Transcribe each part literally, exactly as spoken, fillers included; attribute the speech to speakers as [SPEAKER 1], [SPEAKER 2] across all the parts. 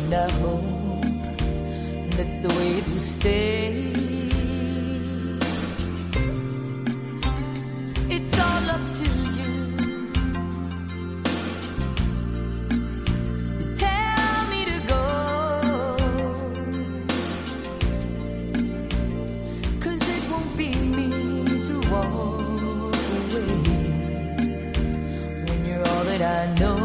[SPEAKER 1] and I hope that's the way it will stay. It's all up to you to tell me to go, 'cause it won't be me to walk away when you're all that I know.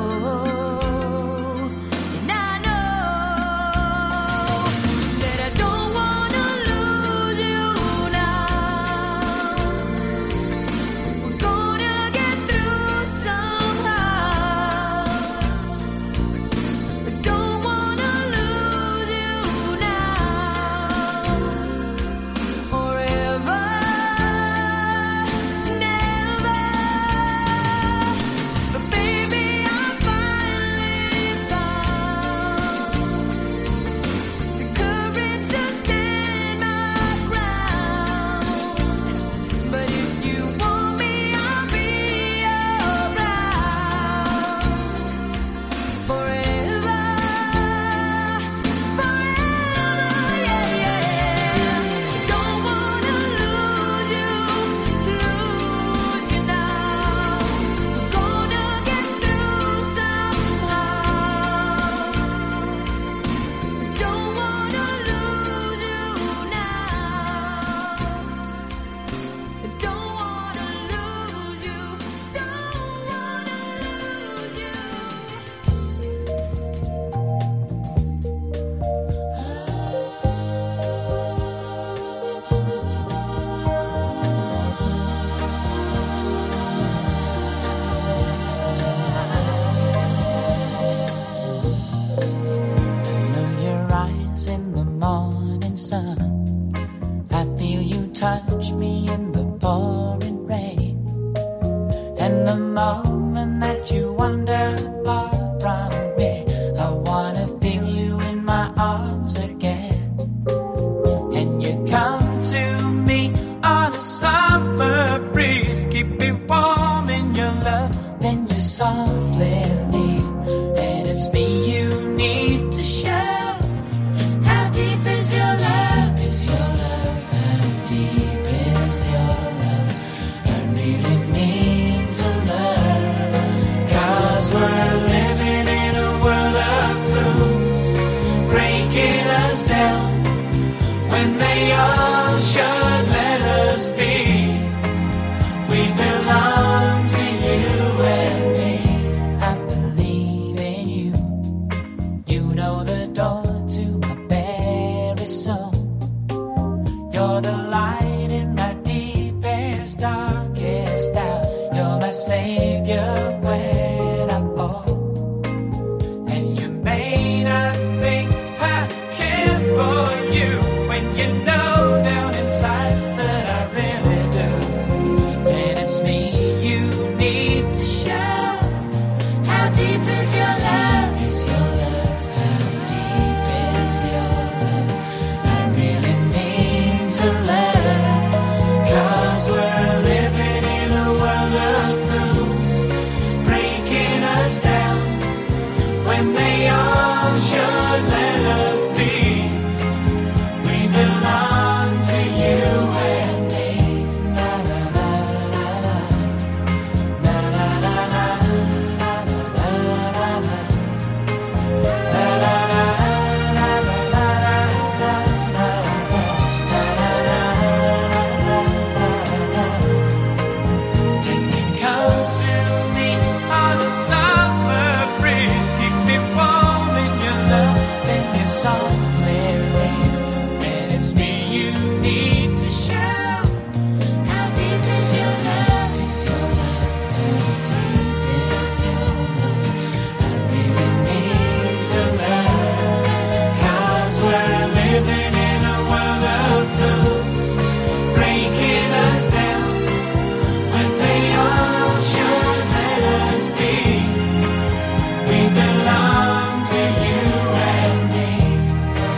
[SPEAKER 2] Touch me in the pouring rain, and the moment that you wander far from me, I wanna feel you in my arms again. And you come to me on a summer breeze, keep me warm in your love, then you softly leave, and it's me you need to show. How deep is your love? Is your love? Deep is your love? I really need to learn, 'cause we're living in a world of fools, breaking us down when they all should let us be. We belong to you and me. I believe in you. You know the door to my very soul. You're the light in my deepest, darkest doubt. You're my savior when I fall. And you may not think I care for you, when you know down inside that I really do. And it's me you need to show. How deep is your love? Is your love? How deep is your love? I really need to learn, 'cause we're living in a world of fools, breaking us down when they all should let us be. We belong to you and me. Na na na na na, na na na na, na na na na, na na Then you come to me on a summer breeze, keep me warm in your love, then you softly leave, and it's me you need to show. How deep is your love? Is your love? How deep is your love? I really need to learn, 'cause we're living in a world of fools, breaking us down when they all should let us be. We belong to you and me.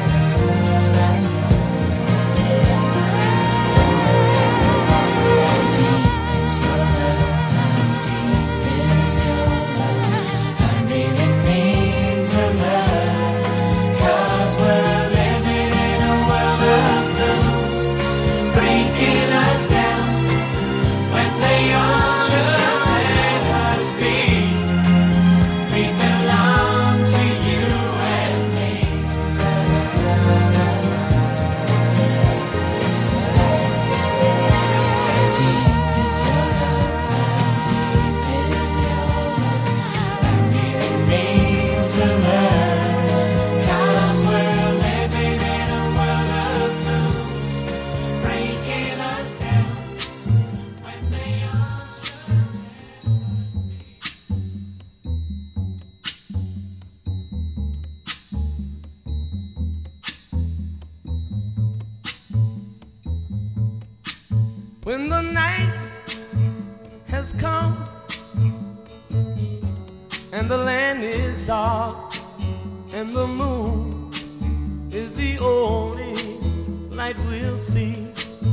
[SPEAKER 1] When the night has come and the land is dark and the moon is the only light we'll see.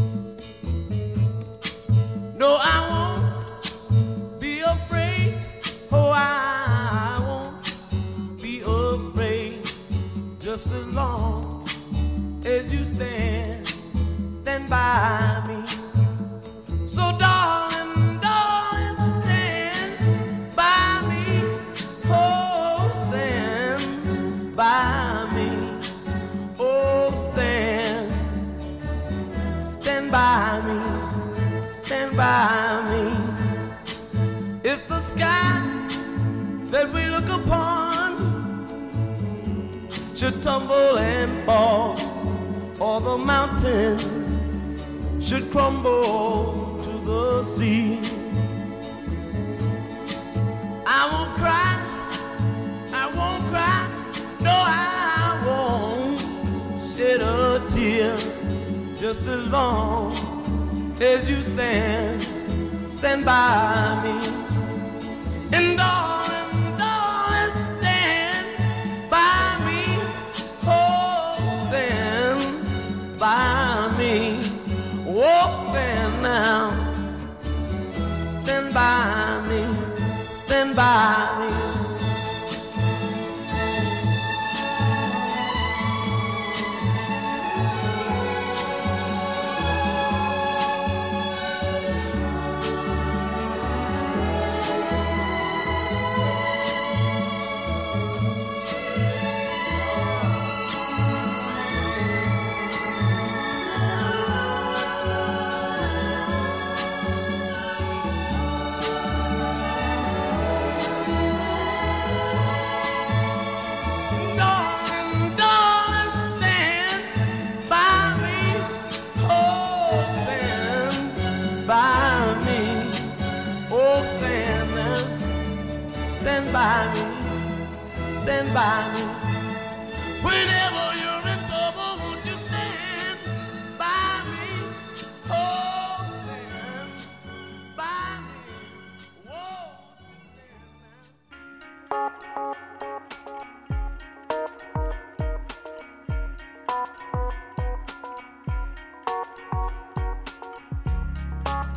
[SPEAKER 1] No, I won't be afraid. Oh, I won't be afraid. Just as long as you stand, stand by me. So darling, darling, stand by me. Oh, stand by me. Oh, stand, stand by me. Stand by me. If the sky that we look upon should tumble and fall, or the mountain should crumble to the sea, I won't cry, I won't cry, no, I won't shed a tear. Just as long as you stand, stand by me. And darling, darling, stand by me. Oh, stand by me. Oh, stand now. Stand by me. Stand by me. Stand by me, stand by me. Whenever you're in trouble, won't you stand by me? Oh, stand by me. Whoa, stand.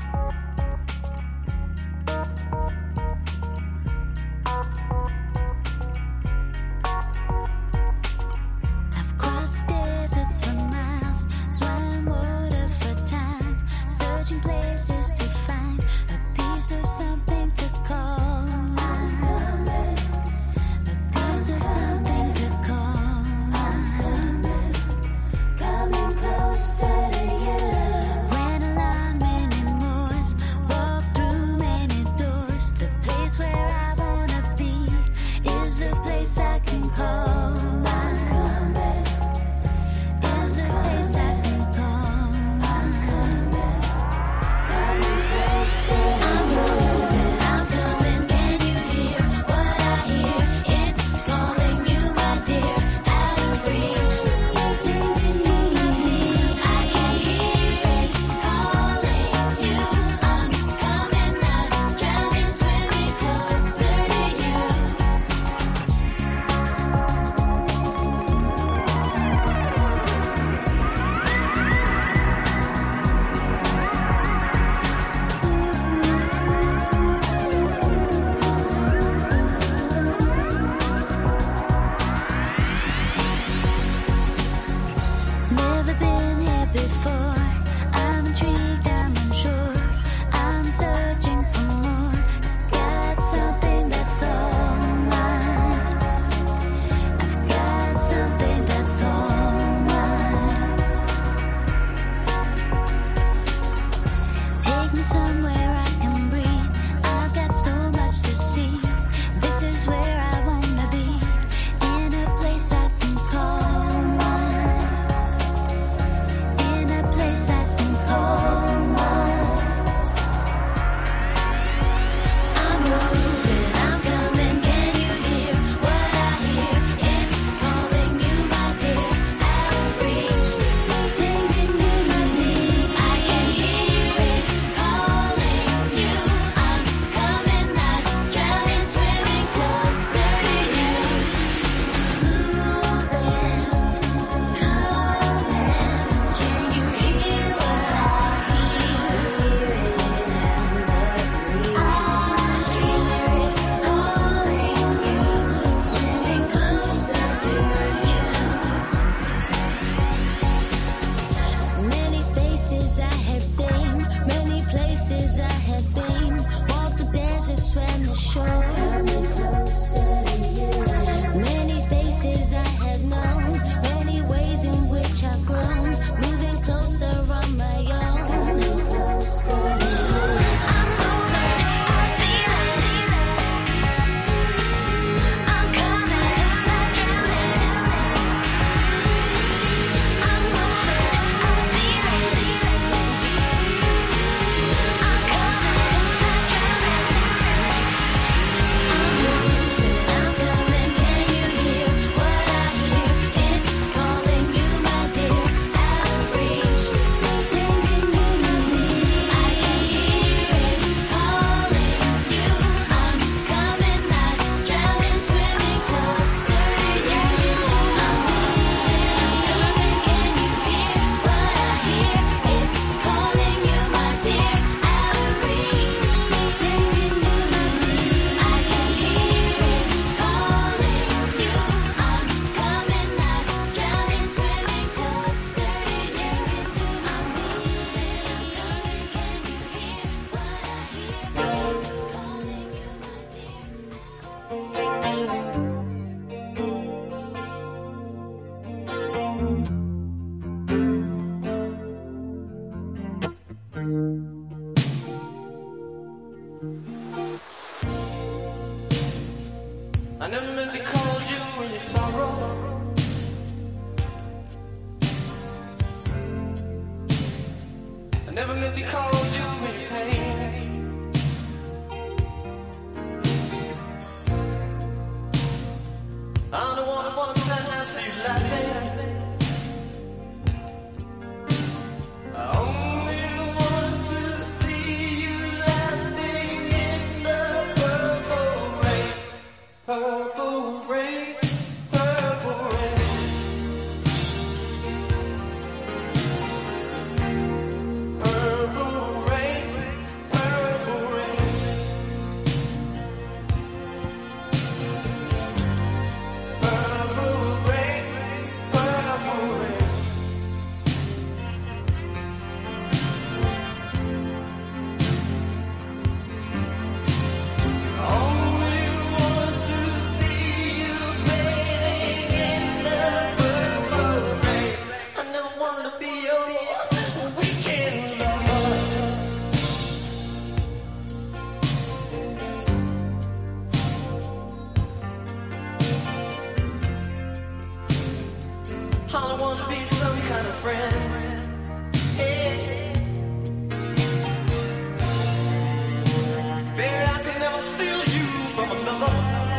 [SPEAKER 3] places I have been, walked the deserts, swam the shore. Many faces I have known, many ways in which I've grown, moving closer on my own.
[SPEAKER 1] I never meant to call you in your sorrow. I never meant to call you in your pain. I'm the one who wants to have you laughing. I only want to see you laughing in the purple rain. Purple rain, purple rain. Purple rain, purple rain. Purple rain, purple rain. Only want to see you bathing in the purple rain. I never wanted to be your weekend lover. I don't want to be some kind of friend. Hey. Baby, I could never steal you from another.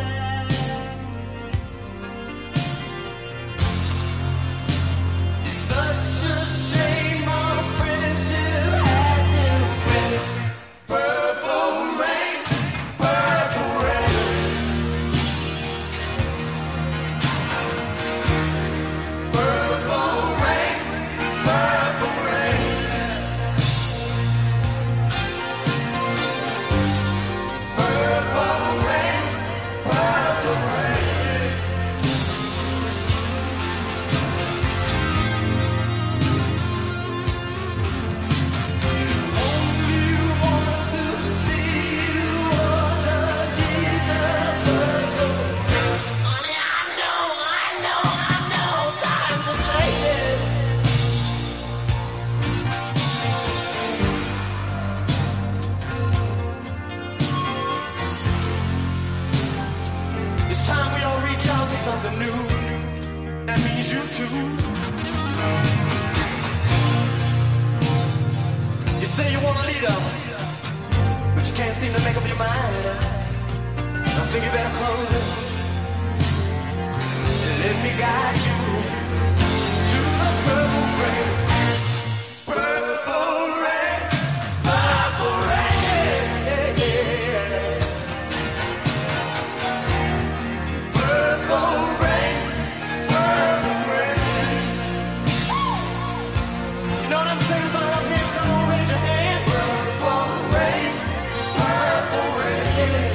[SPEAKER 1] It's such a shame our friendship had to end. Purple rain, purple rain. Purple rain, purple rain. Purple rain, purple rain. Only want to see you underneath the purple rain. Honey, I know, I know, I know, times are changing. It's time we all reach out for something new. That means you too. You say you want a leader, but you can't seem to make up your mind. I think you better close it and let me guide you to the purple rain. Purple rain, purple rain. Purple rain, purple rain. You know what I'm saying about up here? Come on, raise your hand. Purple rain, purple rain.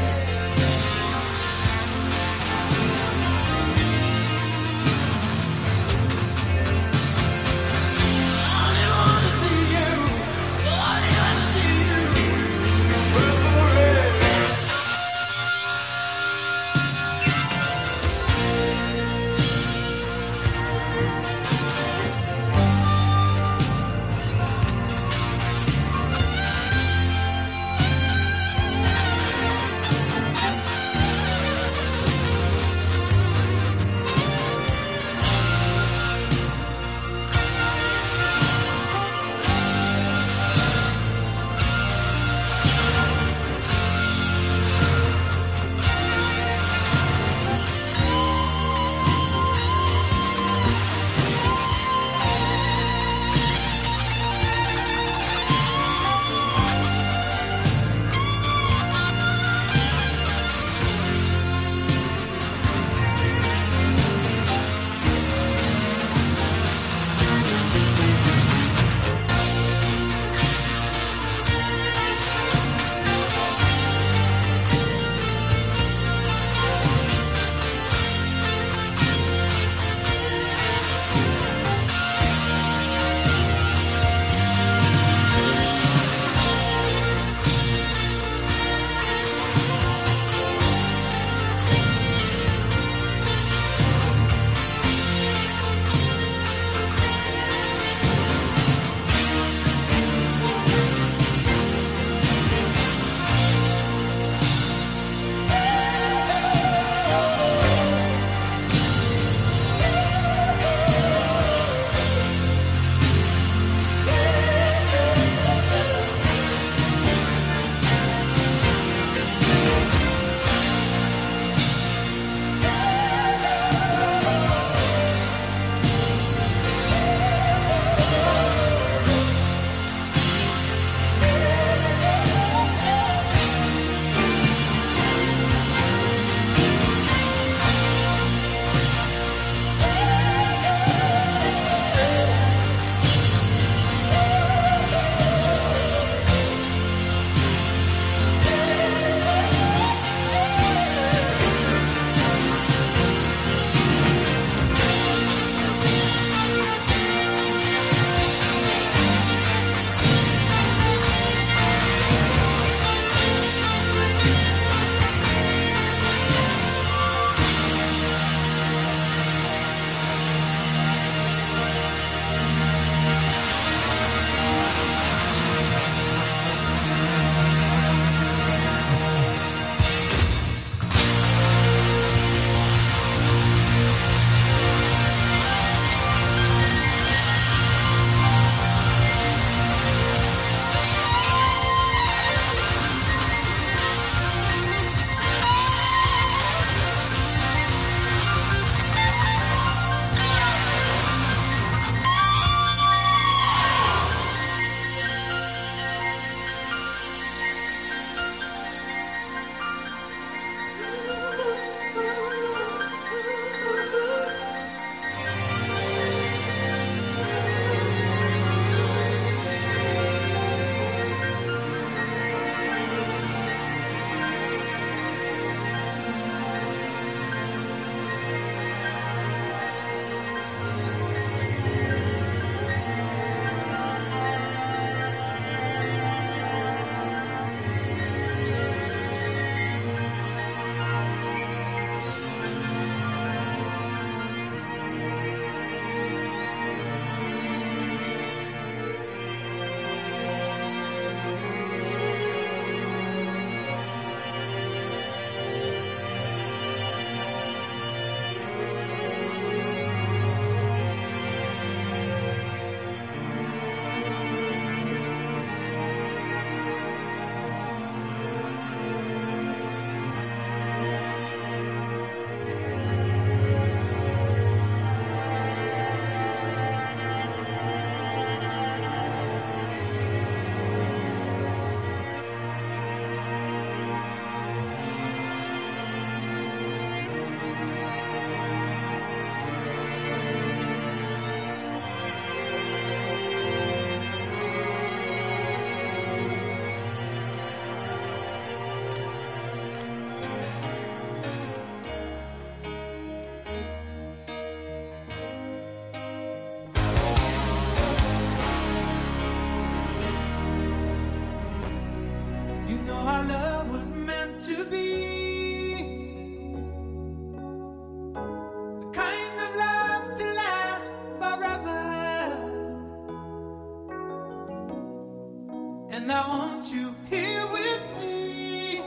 [SPEAKER 2] And I want you here with me.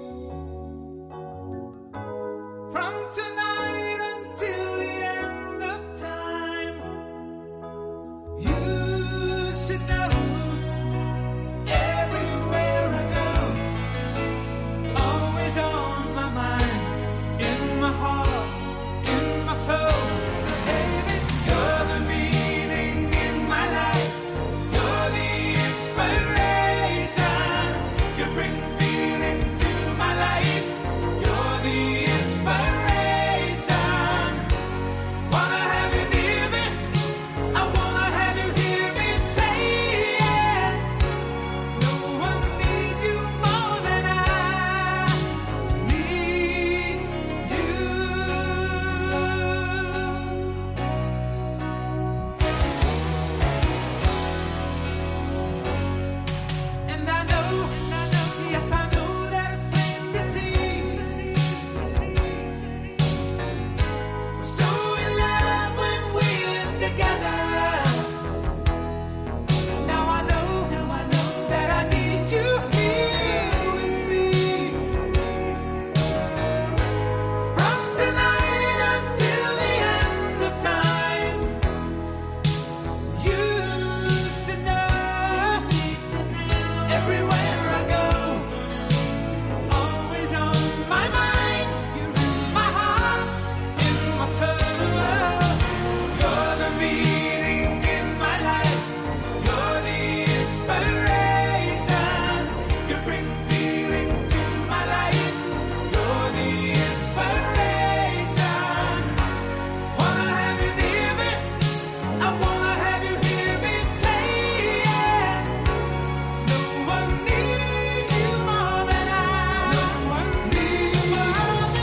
[SPEAKER 2] From tonight until the end of time. You should know everywhere I go, always on my mind, in my heart, in my soul. Baby, you're the meaning in my life. You're the inspiration. You bring feeling to my life. You're the inspiration. Wanna have you near me. I wanna have you hear me say it. No one needs you more than I need you. And I know, and I know, yes I know that it's plain to see. We're so in love when we're together. Now I know, now I know that I need you here with me. From tonight until the end of time. You should know everywhere I go, always on my mind. You're in my heart, in my soul. You're the meaning in my life. You're the inspiration. You bring feeling to my life. You're the inspiration. Wanna have you near me. I wanna have you hear me say it. No one needs you more than I. No one needs you more than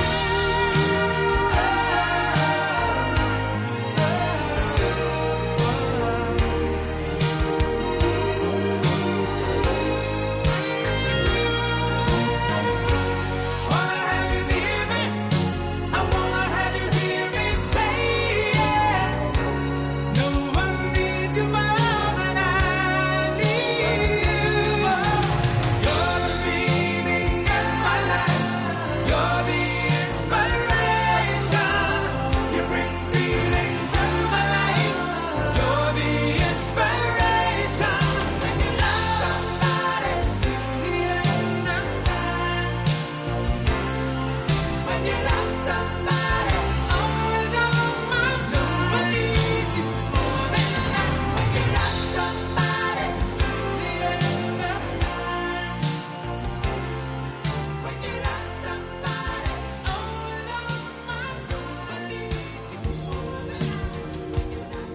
[SPEAKER 2] Wanna have you near me. I wanna have you hear me say it. No one needs you more than I need you. You're the meaning in my life. You're the inspiration. You bring feeling to my life. You're the inspiration. When you love somebody to the end of time. When you love somebody, always on my mind. No one needs you more than I. When you love somebody to the end of time. When you love somebody, always on my mind. No one needs you more than I. When you love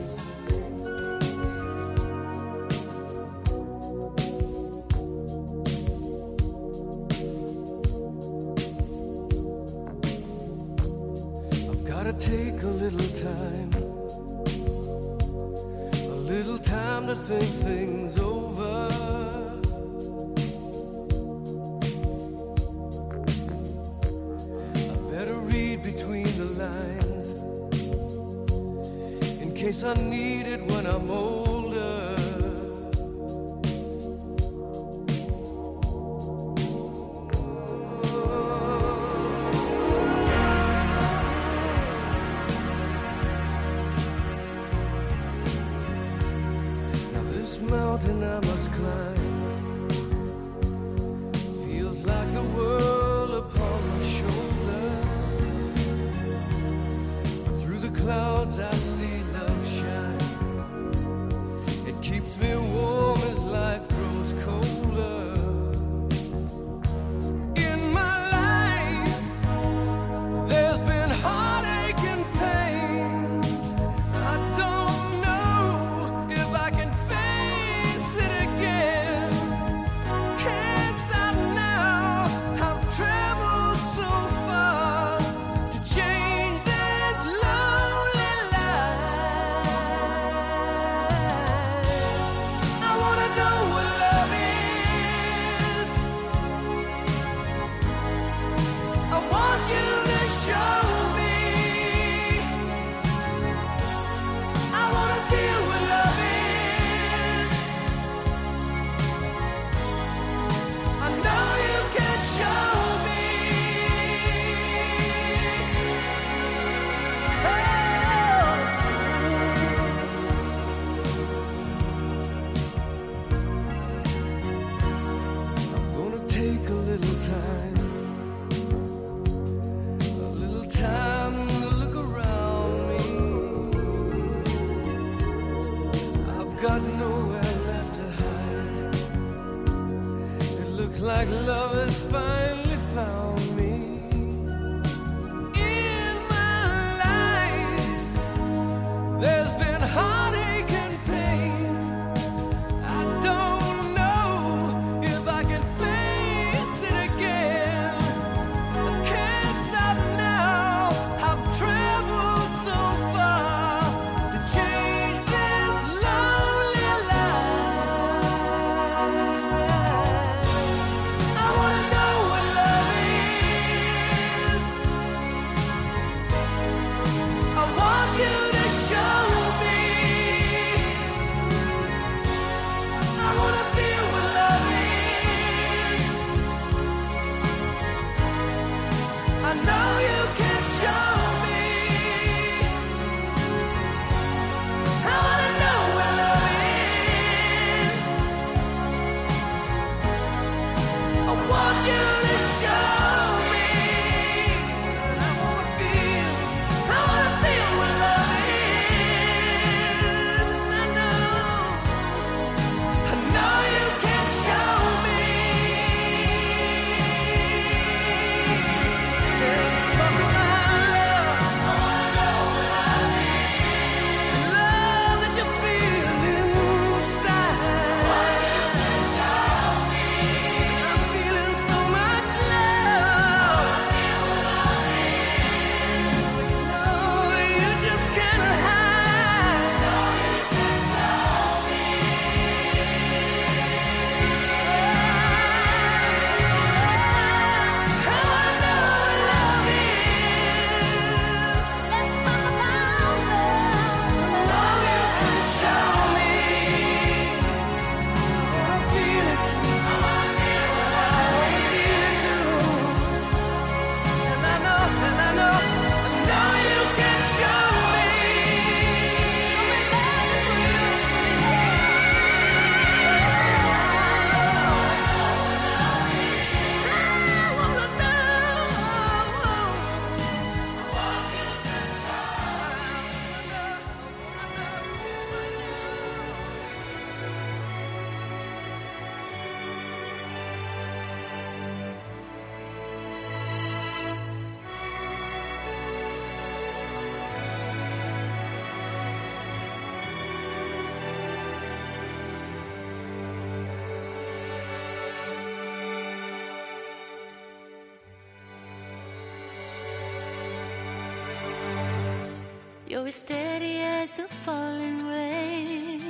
[SPEAKER 4] I've gotta take a little time, a little time to think things over. I better read between the lines, in case I need it when I'm older. Now this mountain I must climb feels like the world upon my shoulder. But through the clouds I see love shine. It keeps me warm as life grows colder. In my life, there's been heartache and pain. I don't know if I can face it again. Can't stop now. I've traveled so far to change this lonely life. got nowhere left to hide. It looks like love has finally found me. In my life, there's been heartache and pain. I don't know if I can face it again. I can't stop now. I've traveled so far to change this lonely life. I wanna know what love is. I want you to show me. I wanna feel what love is. I know you can show me. I wanna know what love is. I want you to show me. I wanna feel, I wanna feel what love is. I know, I know you can show me. Let's talk about love. I wanna know what love is. Love that you feel inside. Want you to show me. I'm feeling so much love. Feel what love is. No, you just can't hide. No, you can show me. I wanna know what love is. Let's talk about love. No, you can show me. I feel it. I wanna feel what love is. I feel it too. And I know, and I know, I know you can show me. I wanna
[SPEAKER 5] You're as steady as the falling rain.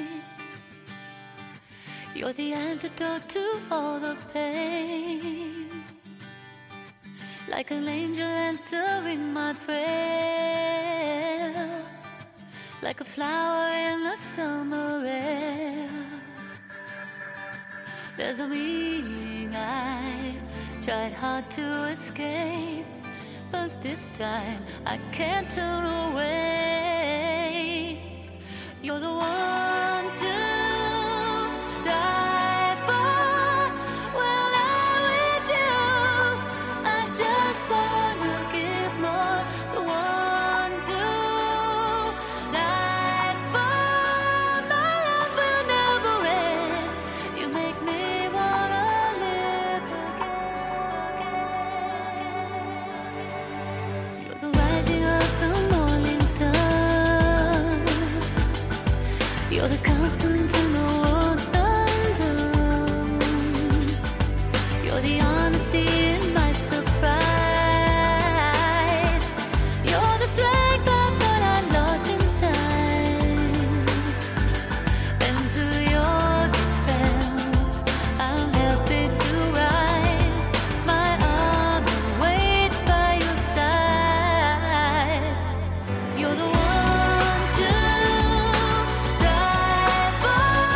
[SPEAKER 5] You're the antidote to all the pain. Like an angel answering my prayer. Like a flower in the summer air. There's a meaning I tried hard to escape, but this time I can't turn away. You're the one to die for. Well, I'm with you. I just wanna give more. The one to die for. My love will never end. You make me wanna live again. You're the rising of the morning sun. You're the constant in the world undone. You're the honesty in my surprise. You're the strength I thought I lost inside. And to your defense, I'm happy to rise. My arm waits by your side. You're the one to die for.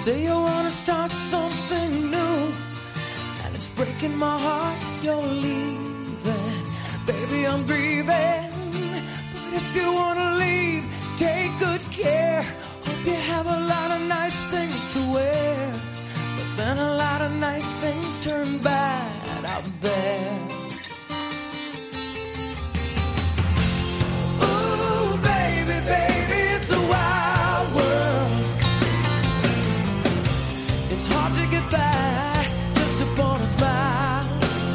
[SPEAKER 4] say you wanna start something new, and it's breaking my heart you're leaving. Baby, I'm grieving, but if you wanna leave, take good care. Hope you have a lot of nice things to wear, but then a lot of nice things turn bad out there. Ooh, baby, baby, it's a wild world. It's hard to get by just upon a smile.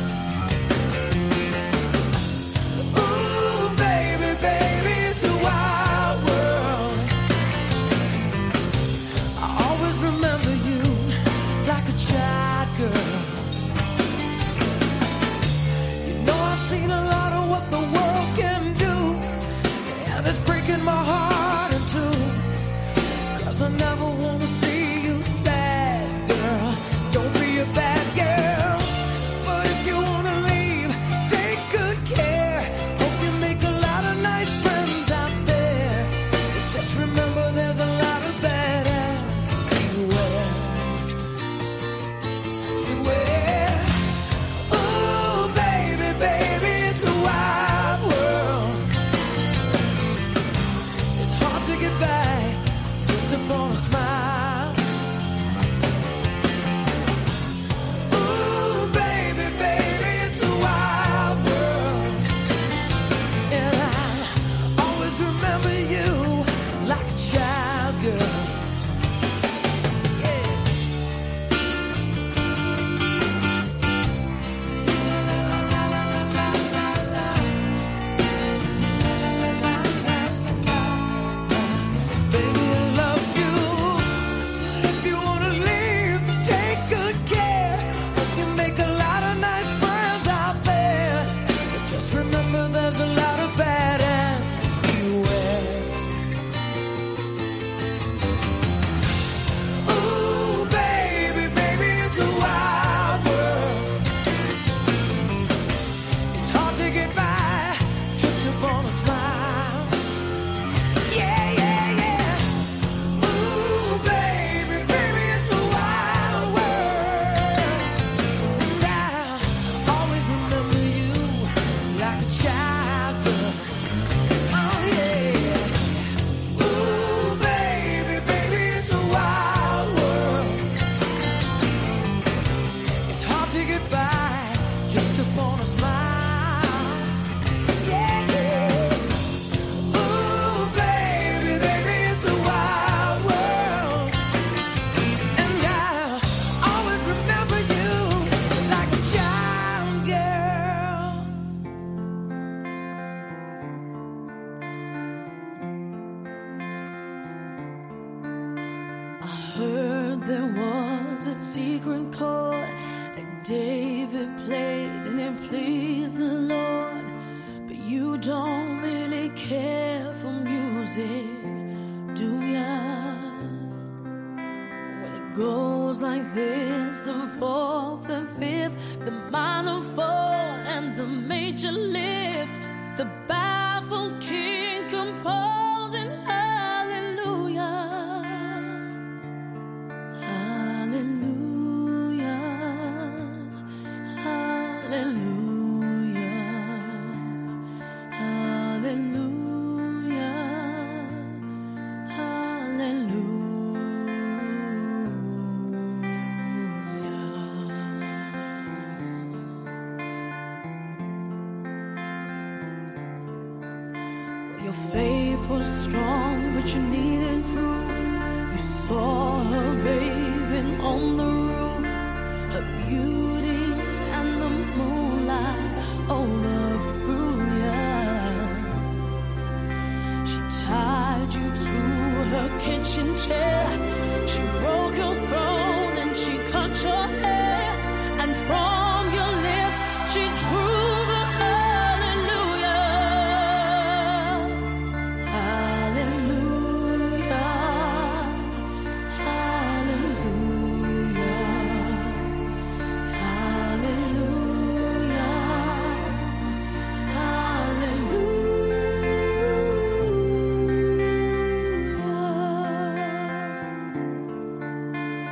[SPEAKER 4] Ooh, baby, baby, it's a wild world. I always remember you like a child, girl. You know I've seen a lot of what the world can do, and it's breaking my heart in two, 'cause I never wanna see you sad, girl. Don't be a bad girl, but if you wanna leave, take good care. Hope you make a lot of nice friends out there, but just remember there's a lot of bad ass beware. Beware. Ooh, baby, baby, it's a wild world. It's hard to get by just upon a smile. Ooh, baby, baby, it's a wild world. And I always remember you like a child, girl. Yeah. Baby, I love you, but if you wanna leave, take good care. Hope you make a lot of nice friends out there, but just remember there's a lot of bad ass beware. Ooh, baby, baby, it's a wild world. It's hard to get by just upon a smile. Yeah, yeah, yeah. Ooh, baby, baby, it's a wild world. And I always remember you like a child, girl. Oh, yeah. Ooh, baby, baby, it's a wild world. It's hard to get by just upon a smile. Yeah, yeah. Ooh, baby, baby, it's a wild world. And I'll always remember you like a child, girl. I heard there was a secret chord that David played and it pleased the Lord. But you don't really care for music, do ya? When it goes like this, the fourth, the fifth, the minor fall, and the major lift, the baffled king composing hallelujah. Hallelujah, hallelujah, hallelujah, hallelujah. Your faith was strong, but you needed proof. You saw her bathing on the roof, her beauty and the moonlight overthrew ya. She tied you to her kitchen chair. She broke your throne and she cut your hair. And from your lips she drew the hallelujah. Hallelujah. Hallelujah. Hallelujah. Hallelujah.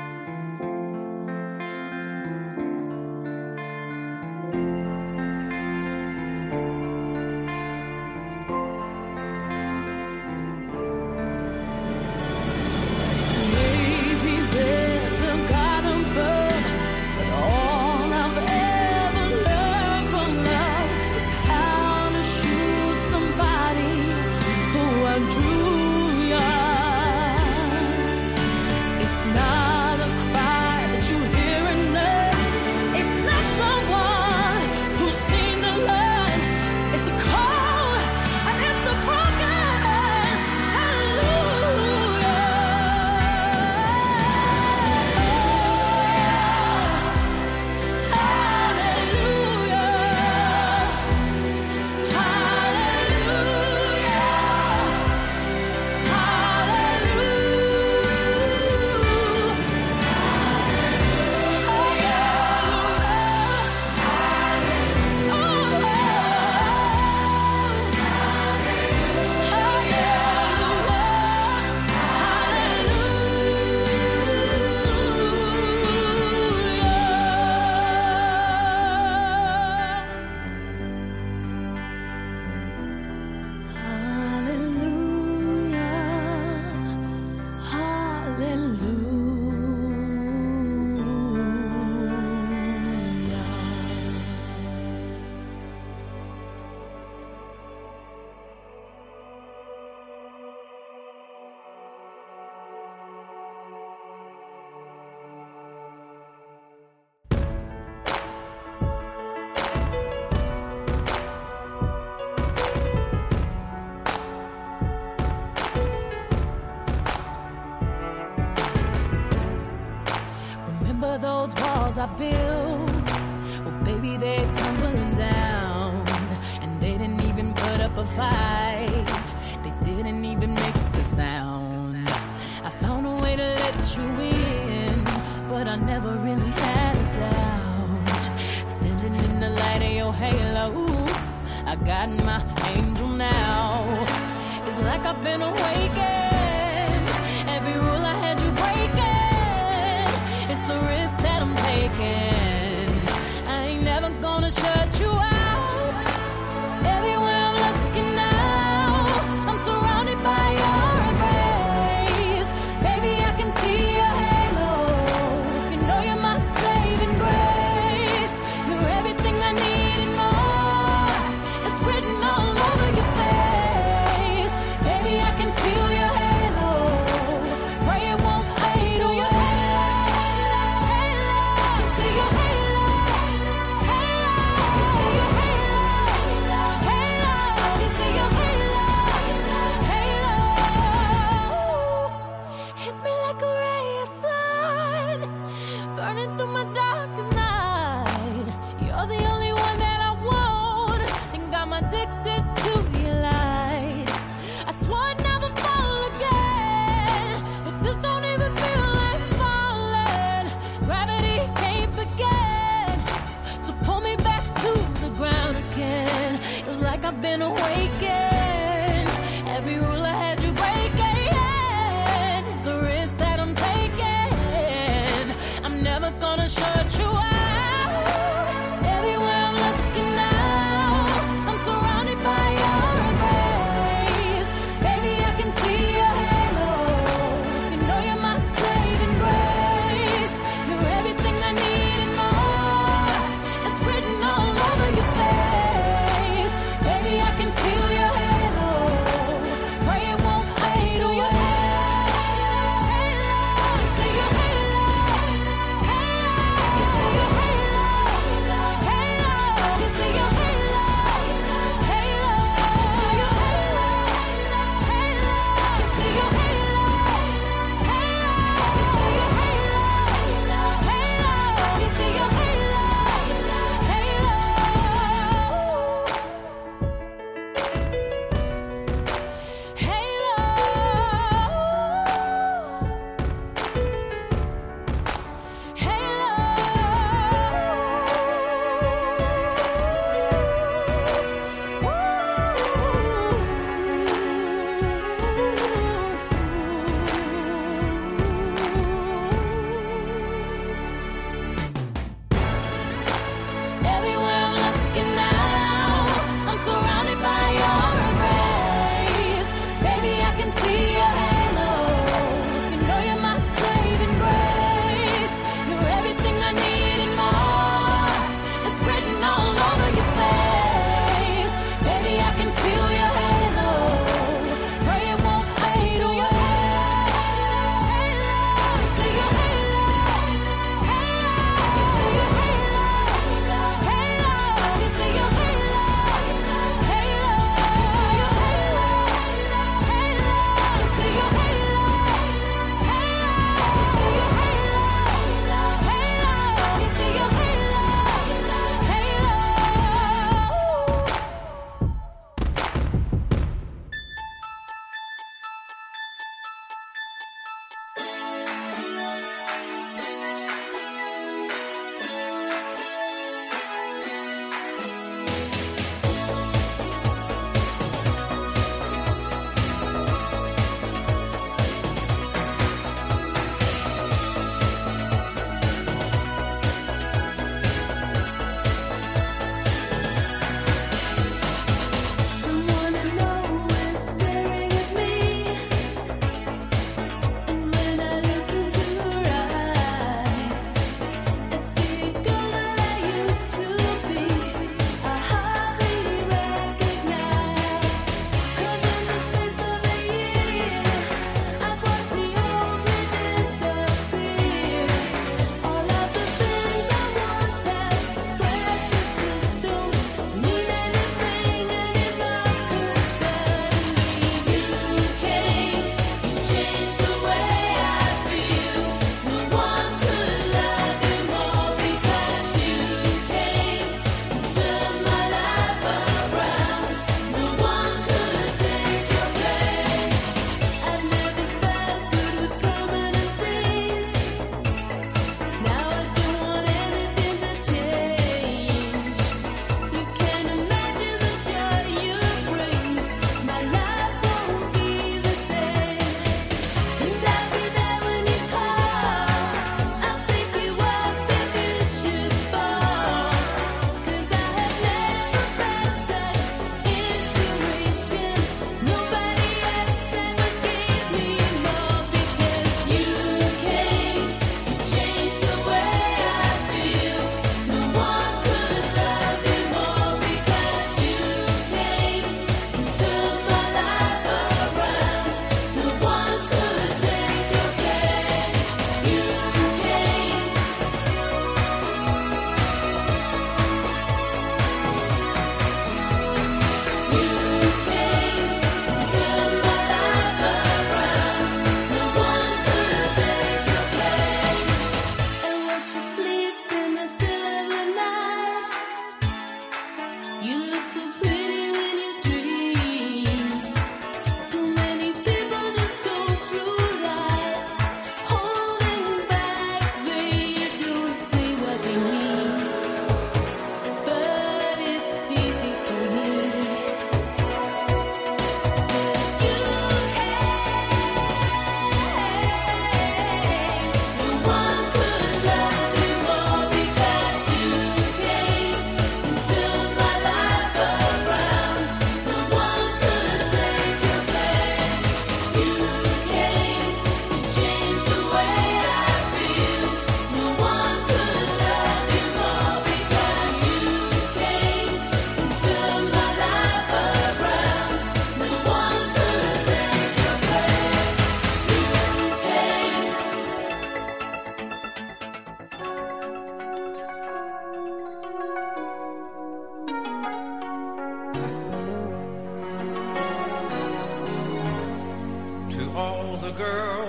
[SPEAKER 6] remember those walls I built. Well, baby, they're tumbling down. And they didn't even put up a fight. They didn't even make a sound. I found a way to let you in, but I never really had a doubt. Standing in the light of your halo, I got my angel now. It's like I've been awakened. Every rule I had you breaking. It's the risk that I'm taking. I ain't never gonna shut you out. Everywhere I'm looking now, I'm surrounded by your embrace. Baby, I can see your halo. You know you're my saving grace. You're everything I need and more. It's written all over your face. Baby, I can feel your halo. Pray it won't fade. Oh, your halo, halo, halo. See your halo, halo, halo. You see your halo, halo. You see your halo, halo. Hit me like a ray of sun, burning through my darkest night. You're the only one that I want. Think I'm addicted to your light. I swore I'd never fall again, but this don't even feel like falling. Gravity can't begin to pull me back to the ground again. It's like I've been awakened. Every rule I had you breaking. The risk that I'm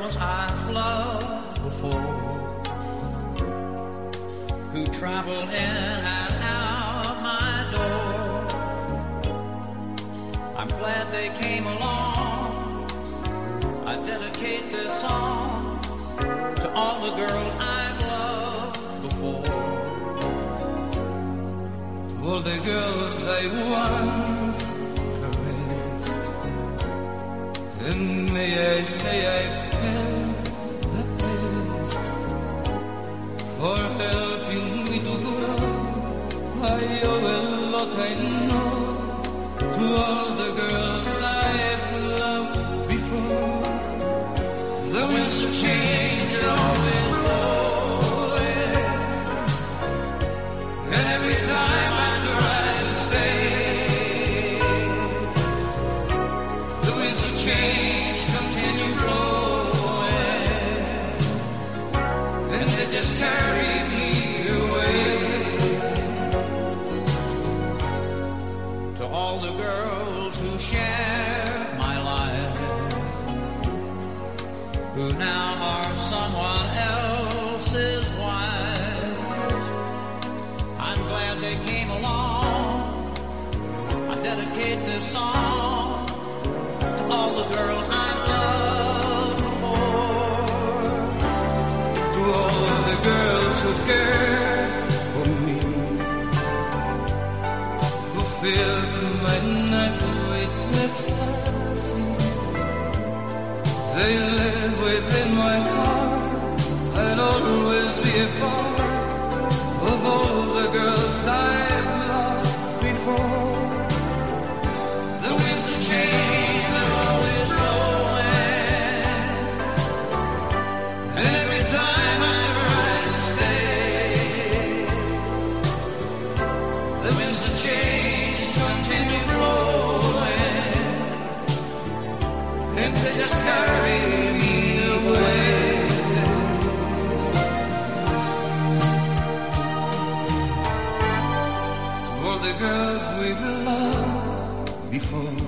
[SPEAKER 7] girls I've loved before, who travel in and out my door. I'm glad they came along. I dedicate this song to all the girls I've loved before,
[SPEAKER 4] to all the girls I once caressed, and may I say I paid the best for helping me to grow. I owe a lot, I know, to all the girls I've loved before. The winds of change are always blowing, and every time I try to stay, the winds of change continue blowing, and they just carry me away.
[SPEAKER 7] to all the girls who share my life, who now are someone else's wives. I'm glad they came along. I dedicate this song to all the girls I've loved before,
[SPEAKER 4] to all the girls who cared for me, who filled my nights with ecstasy. They live within my heart. I'll always be a part of all the girls I've loved before.
[SPEAKER 7] the winds of change are always blowing,
[SPEAKER 4] And every time I try to stay,
[SPEAKER 7] the winds of change continue blowing,
[SPEAKER 4] and they just carry me away. To all the girls we've loved before,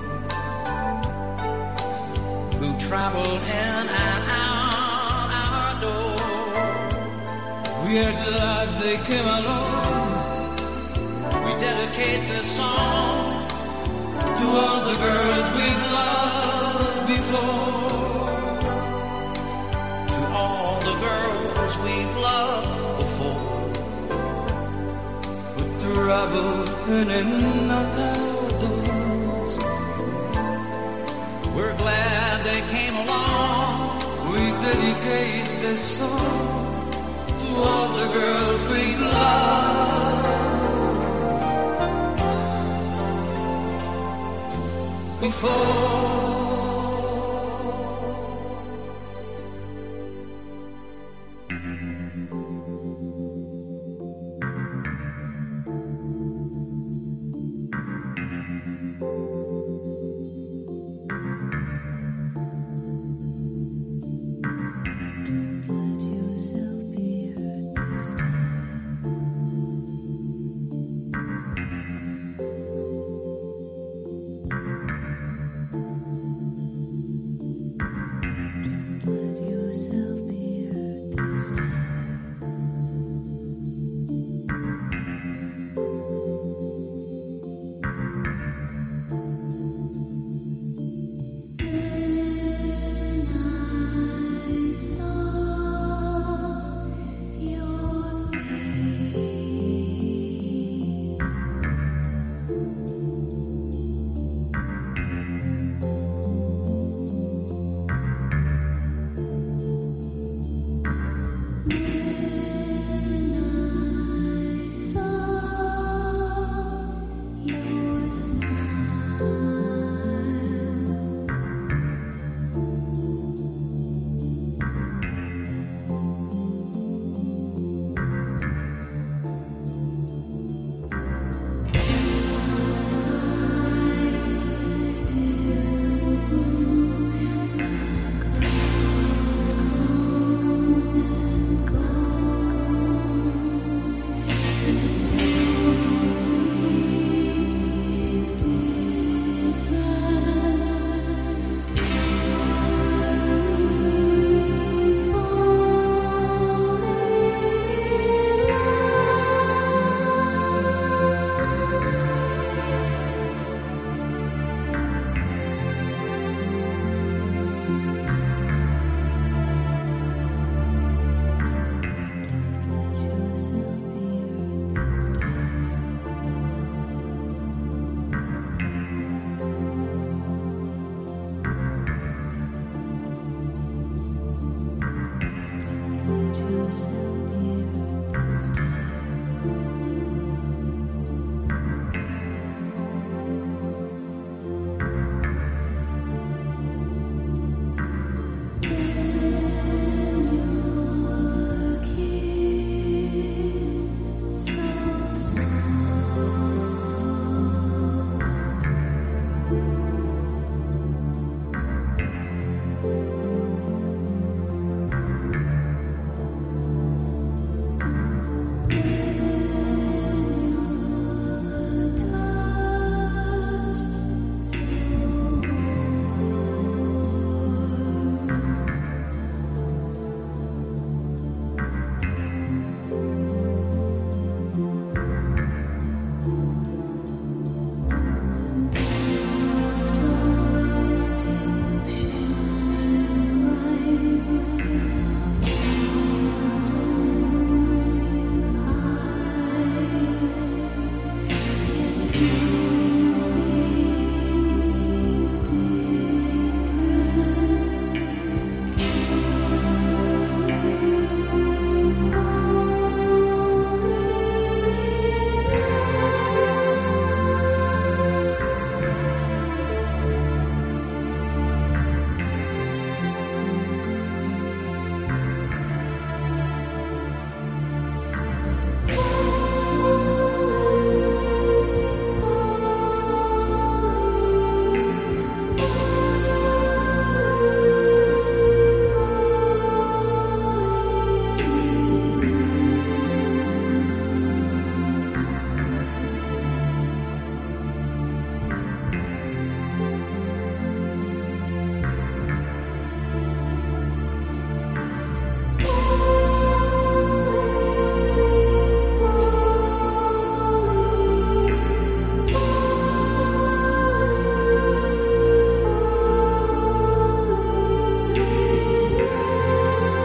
[SPEAKER 7] who traveled in and out our door.
[SPEAKER 4] we are glad they came along.
[SPEAKER 7] We dedicate this song
[SPEAKER 4] To all the girls we've loved before,
[SPEAKER 7] to all the girls we've loved before,
[SPEAKER 4] who travel in and out our doors.
[SPEAKER 7] we're glad they came along.
[SPEAKER 4] We dedicate this song to all the girls we love before.
[SPEAKER 5] Let yourself be hurt this time. Don't let yourself be hurt this time. Then I saw your face. Then I saw your smile. Go closer.